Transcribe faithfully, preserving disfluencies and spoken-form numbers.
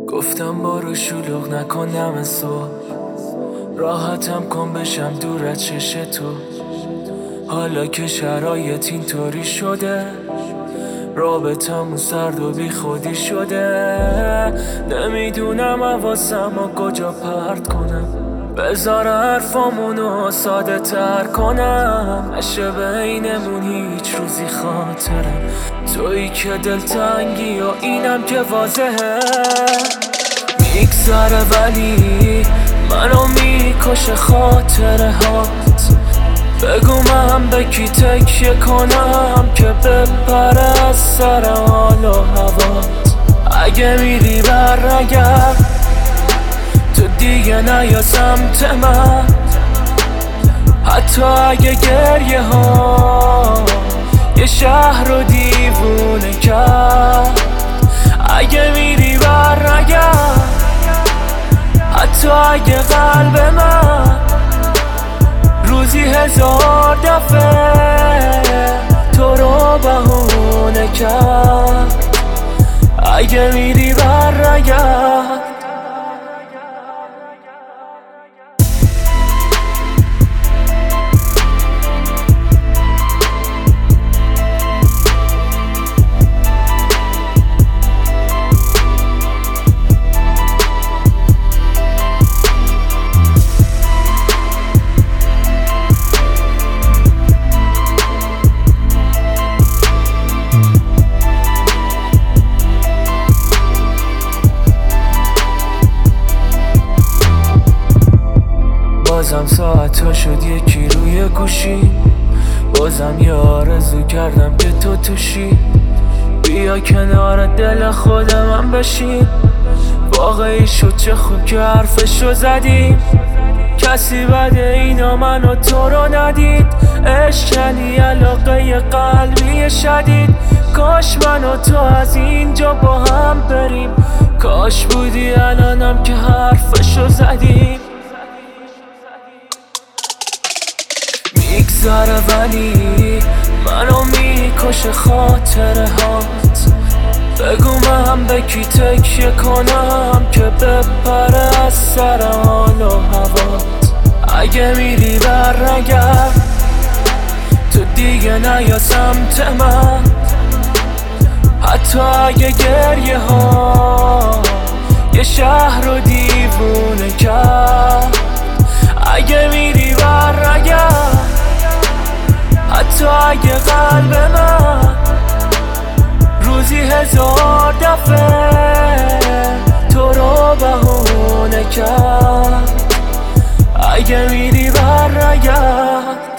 گفتم برو شلوغ نکنم صبح، راحتم کن بشم دور از چش تو. حالا که شرایط اینطوری شده، رابطمون سرد و بی خودی شده. نمیدونم حواسمو کجا پرت کنم، بذار حرفامونو ساده تر کنم. نشه بینمون هیچ روزی خاطرم، تویی که دلتنگی و اینم که واضحه. میگذره ولی منو میکشه خاطره هات. بگو من به کی تکیه کنم که بپره از سر حال و هوات. اگه میری برنگرد تو دیگه نیا سمت من، حتی اگه گریه ها یه شهر رو دیوونه کرد. اگه میری برنگرد حتی اگه قلب من روزی هزار دفعه تو رو بهونه کرد. اگه میری برنگرد. بازم ساعت ها شد یکی روی گوشی، بازم یه آرزو کردم که تو توشی. بیا کنار دل خود من بشین، واقعی شد چه خوب که حرفشو زدیم. کسی بده اینا منو تو رو ندید، عشق یعنی علاقه قلبی شدید. کاش من و تو از اینجا با هم بریم، کاش بودی الانم که حرفشو زدیم. میگذره ولی منو میکشه خاطره هات. بگو من به کی تکیه کنم که بپره از سر حال و هوات. اگه میری برنگرد تو دیگه نیا سمت من، حتی اگه گریه ها یه شهر رو دیوونه کرد. اگه میری برنگرد حتی اگه قلب من روزی هزار دفعه تو رو بهونه کرد. اگه میری برنگرد.